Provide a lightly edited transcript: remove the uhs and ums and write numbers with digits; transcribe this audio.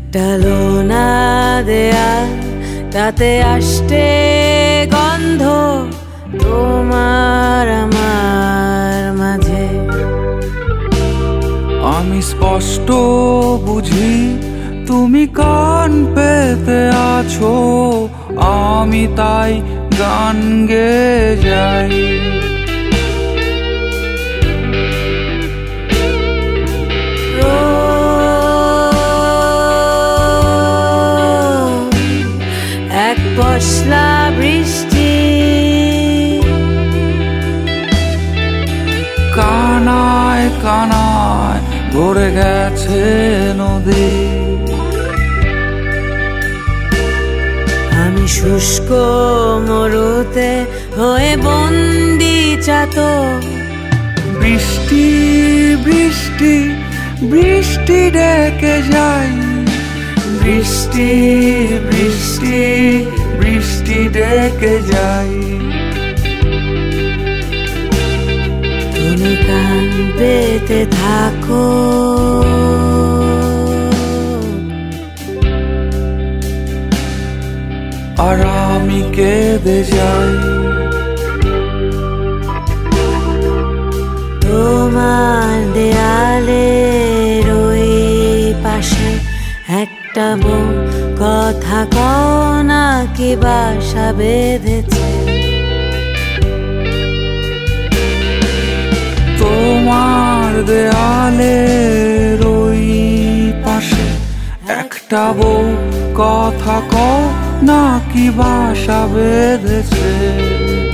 একটা লোনা দেয়াল, তাতে আসতে গন্ধ তোমার আমার মাঝে। আমি স্পষ্ট বুঝি তুমি কান পেতে আছো, আমি তাই গান গেয়ে যাই। এক পশলা বৃষ্টি কানায় কানায় ভরে গেছে নদী। আমি শুষ্ক মরুতে হয়ে বন্দি চাতক। বৃষ্টি বৃষ্টি বৃষ্টি ডেকে যাই, বৃষ্টি বৃষ্টি বৃষ্টি ডেকে যাই। তুমি কান পেতে থাকো, আর আমি কেঁদে যাই। তোমার দেয়ালের ওই পাশে একটা বউ কথা কও না কি বাসা বেঁধেছে। তোমার দেয়ালের ওই পাশে একটা বউ কথা কও না কি বাসা বেঁধেছে।